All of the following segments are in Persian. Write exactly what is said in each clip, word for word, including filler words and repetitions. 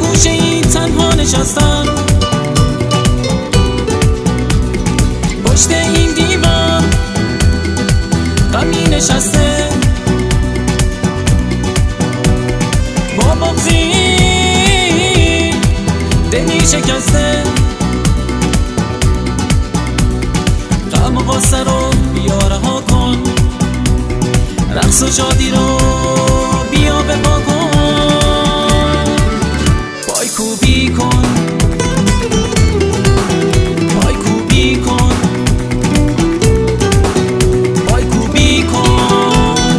گوشه این تنها نشستم، پشت این دیوار غمی نشسته، با بغضی دلی شکسته. غم و غصه رو بیا رها کن، رقص و شادی رو بیا بپا کن. پای کوبی کن، پای کوبی کن، پای کوبی کن.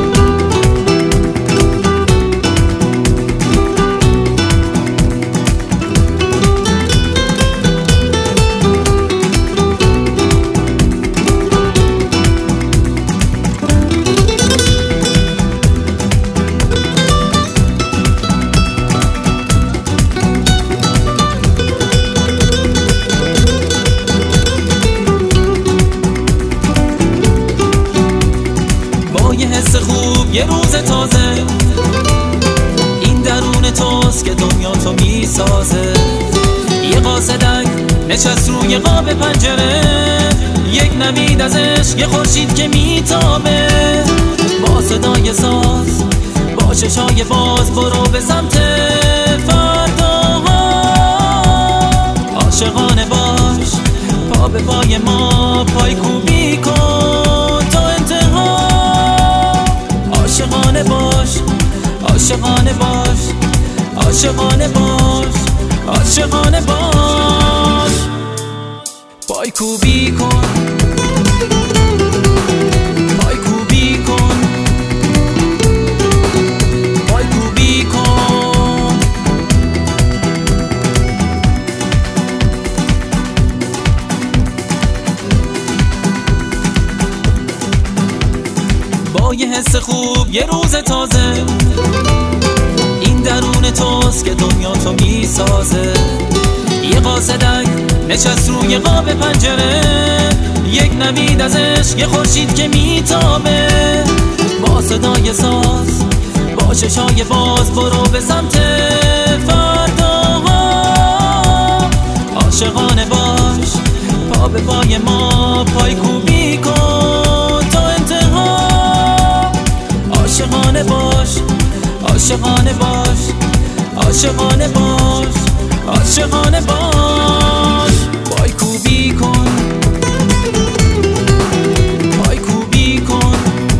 یه حس خوب یه روز تازه، این درون توست که دنیا تو میسازه. یه قاصدک نشست روی قاب پنجره، یک نوید از عشق، یه خورشید که میتابه. با صدای ساز، با چشای باز، برو به سمت فرداها. عاشقانه باش، پا به پای ما، پای کوبی کن تا انتها. عاشقانه باش، عاشقانه باش، عاشقانه باش، عاشقانه باش. پای کوبی کن، پای کوبی کن، پای کوبی کن. با یه حس خوب یه روز تازه، این درون توست که دنیا تو میسازه. یه قاصدک نشست روی قاب پنجره، یک نوید از عشق، یه خورشید که میتابه. با صدای ساز، با چشای باز، برو به سمت فرداها. عاشقانه باش، پا به پای ما، پای کوبی کن تا انتها. عاشقانه باش، عاشقانه باش، عاشقانه باش، عاشقانه باش. پای کوبی کن، پای کوبی کن.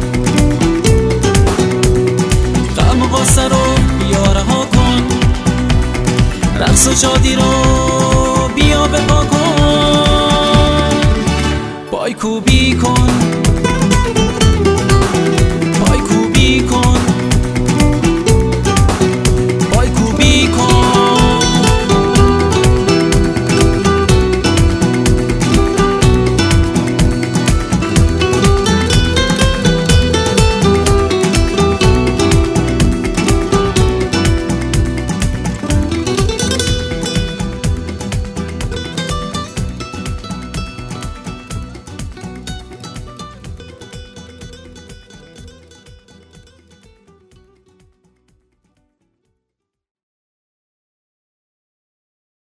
غم و غصه رو بیا رها کن، رقص و شادی رو بیا بپا کن. پای کوبی کن.